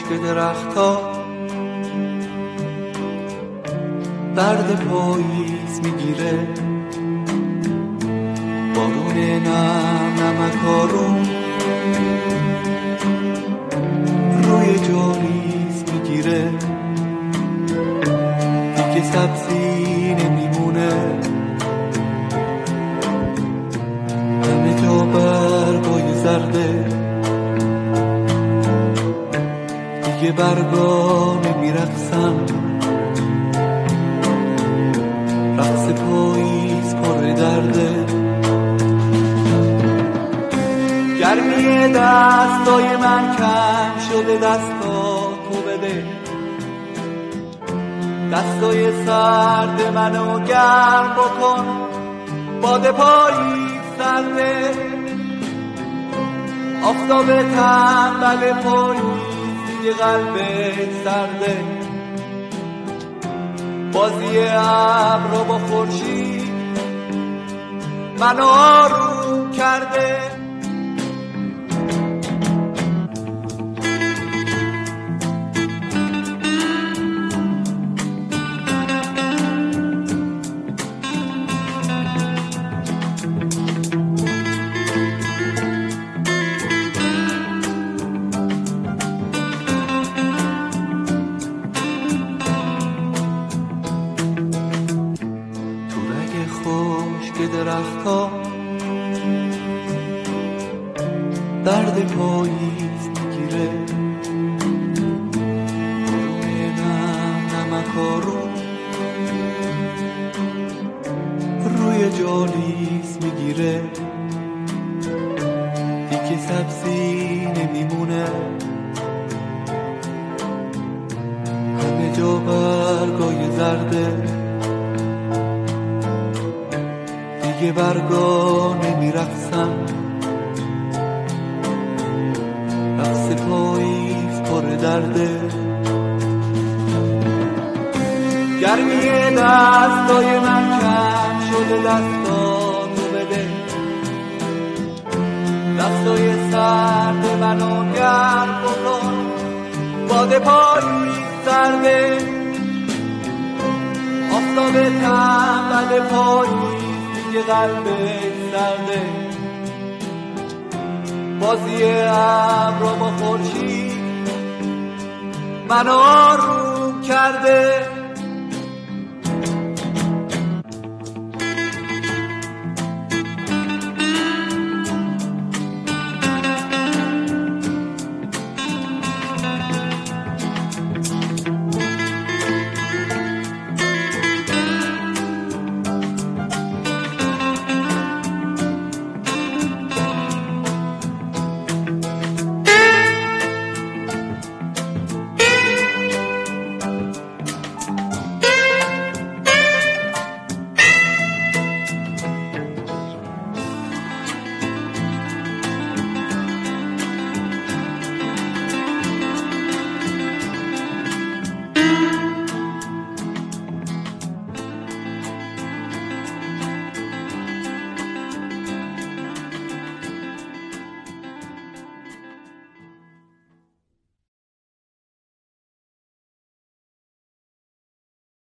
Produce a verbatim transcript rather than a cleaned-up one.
خشک درخت‌ها درد پاییز میگیره، بارون نم نمکارون روی جاریز میگیره، دیگه سبزی نمیمونه، همه جا برگای زرده، دیگه برگا نمیرقصن، رقص پاییز پر درده. گرمی دستای من کم شده، دستا تو بده، دستای سرد منو گرم بکن، باد پاییز سرده، آفتاب تنبل پاییز دیگه قلبت سرده، بازی ابرا با خورشید منو آروم کرده. خشک درخت‌ها درد پاییز میگیره، بارون نم نمکارون روی جالیز میگیره، دیگه سبزی نمیمونه، همه جا برگای زرده، دیگه برگا نمیرقصن، رقص پاییز پر درده. گرمی دستای من کم شده، دستا تو بده، دستای سرد منو گرم بکن، باد پاییز سرده، آفتاب تنبل پاییز دیگه قلبت سرده، بازی ابرا با خورشید منو آروم کرده.